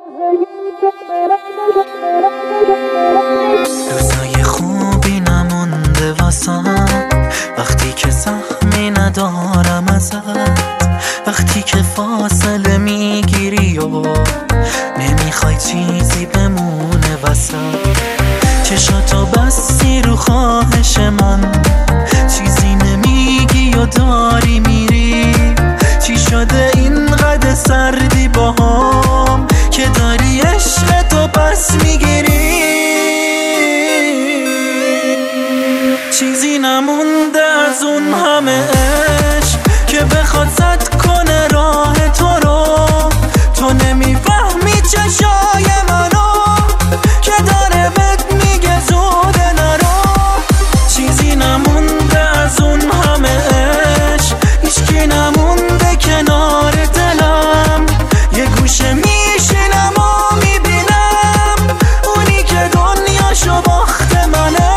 روزای خوبی نمونده واسم، وقتی که سهمی ندارم ازت، وقتی که فاصله میگیری و نمیخوای چیزی بمونه وسط. چشاتو بستی رو خواهش من، چیزی نمیگی و داری میری. چی شده اینقدر سردی باهام که داری عشق تو پس میگیری؟ چیزی نمونده از اون همه عشق که بخواد سد کنه راه تو رو. تو نمیفهمی چشای منو که داره بهت میگه زوده نرو. چیزی نمونده از اون همه عشق، هیچکی نمونده کنار دلم. یه گوشه میشینم و میبینم اونی که دنیاشو باخت منم.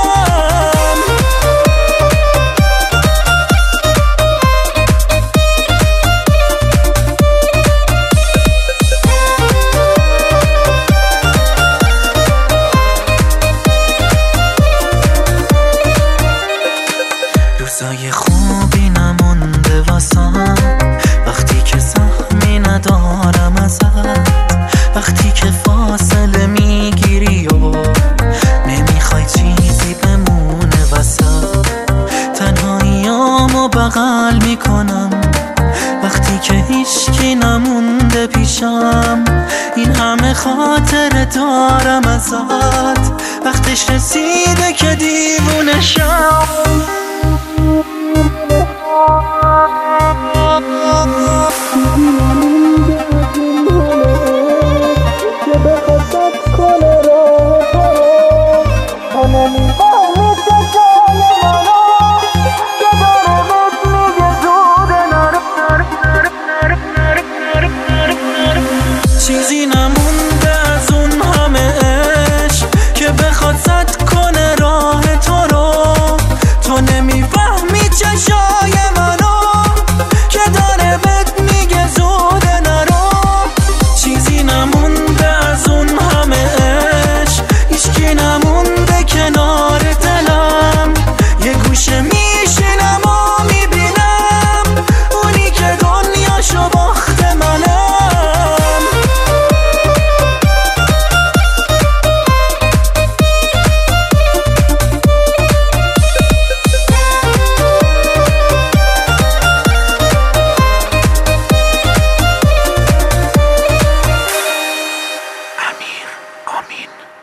روزای خوبی نمونده واسم، وقتی که سهمی ندارم ازت، وقتی که فاصله میگیری و نمیخوای چیزی بمونه وسط. تنهاییامو بغل میکنم وقتی که هیچکی نمونده پیشم. این همه خاطره دارم ازت، وقتش رسیده که دیوونه شم. چیزی نمونده از اون همه عشق که بخواد سد کنه راه تو رو. تو نمیفهمی چشای منو که داره بهت میگه زوده نرو. چیزی نمونده از اون همه عشق، هیچکی نمونده کنار دلم. یه گوشه میشینم و میبینم اونی که دنیاشو باخت منم. آمین.